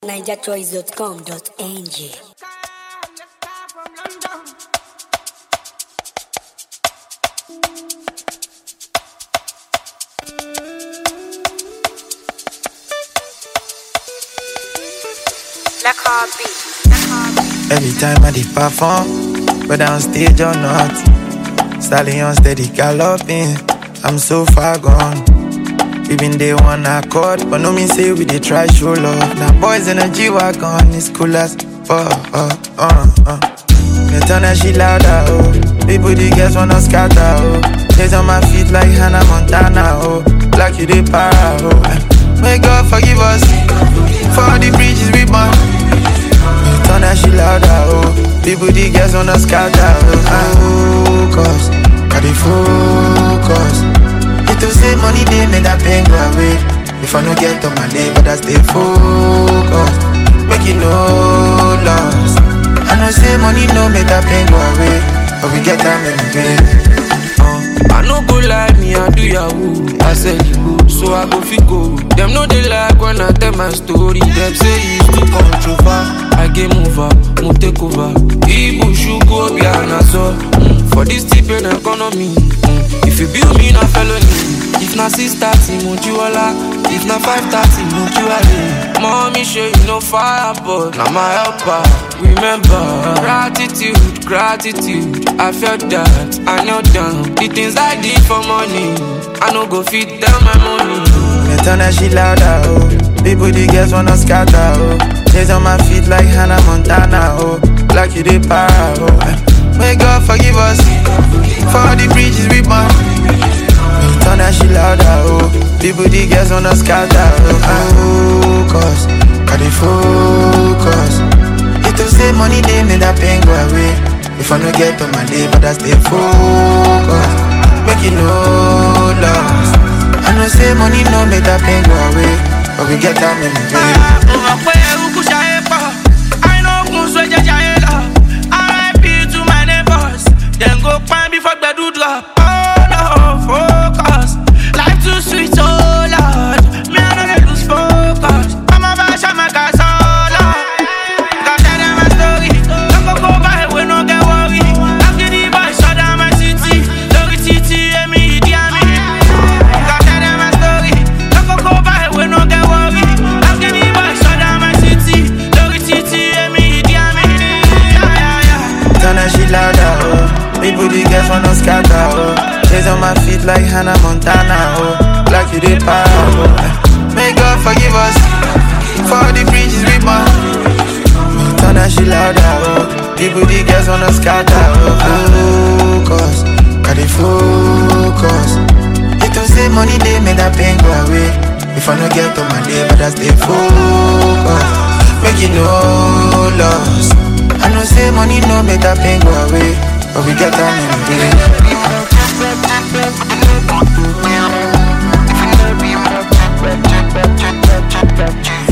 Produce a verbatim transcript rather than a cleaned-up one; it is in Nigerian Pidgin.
niger choice dot com dot n g. Every time I did perform, whether on stage or not, stallion steady galloping, I'm so far gone. Even they one accord, but no mean say we they try show love. Now boys in a G-Wagon, it's cool as fuck, uh, uh, uh. Me turn that shit louder, oh. People the girls wanna scatter, oh. Days on my feet like Hannah Montana, oh. Like you they para, oh. May God forgive us for all the bridges we burn. Me turn that shit louder, oh. People the girls wanna scatter, oh. Focus, got the focus. To save money, they made that pain go away. If I no get on my day, but I stay focused. Make it no loss. I know save money, no make that pain go away. But we get time in the day. uh. I no go like me, I do yahoo. I said you go, so I go fit go. Them know they like when I tell my story. Them say it's too controversial. I game over, mo take over. Ibu should go behind us all. For this tip in economy. If you build me na felony, if na six thirty, won't you all? If na five thirty, won't you all? Mommy show you no fire, but na my helper. Remember, gratitude, gratitude. I felt that, I knelt down. The things I did for money, I no go fit down my money. Me turn that shit louder, oh. People the girls wanna scatter, oh. Days on my feet like Hannah Montana, oh. Like you they para, oh. May God forgive us for all the bridges we burn. Me turn that shit louder, oh. People the girls wanna scatter, oh. Focus, got the focus. It to save money, they made that pain go away. If I no get on my day, but I stay focused. Make it no loss. I know save money, no make that pain go away. But we get time in the day. I know who's with your child. R I P to my neighbors. Then go find before the do drop. Oh no, focus. Life too sweet, oh Lord. Me I know they lose focus. I'm a bash, I'm a gas, oh Lord. Gotta tell them my story. Don't go go by, we no get worried. I'm getting by, shut down my city. Lori Titi, and me, dear me. Gotta tell them my story. Don't go go by, we no get worried. I'm getting by, shut down my city. Lori Titi, and me, dear me. Yeah, yeah, yeah. Turn that shit louder, oh. People the girls wanna scatter, oh. Days on my feet like Hannah Montana, oh. Like you they para, oh. May God forgive us for all the bridges we burn. Turn that shit louder, oh. People the girls wanna scatter, oh. Focus, got the focus. It to save money, they made that pain go away. If I no get on my day, but I stay focused. Make it no loss. I know save money, no make that pain go away. But we get time in the day.